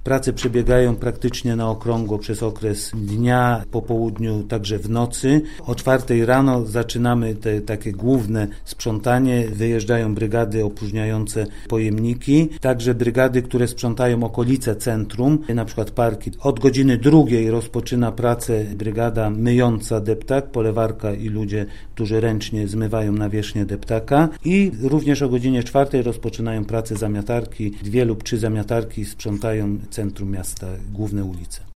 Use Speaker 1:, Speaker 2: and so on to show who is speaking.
Speaker 1: Prace przebiegają praktycznie na okrągło przez okres dnia, po południu, także w nocy. O 4 rano zaczynamy te takie główne sprzątanie. Wyjeżdżają brygady opróżniające pojemniki, także brygady, które sprzątają okolice centrum, na przykład parki. Od godziny 2 rozpoczyna pracę brygada myjąca deptak, polewarka i ludzie, którzy ręcznie zmywają nawierzchnię deptaka, i również o godzinie 4 rozpoczynają pracę zamiatarki. 2 lub 3 zamiatarki sprzątają centrum miasta, główne ulice.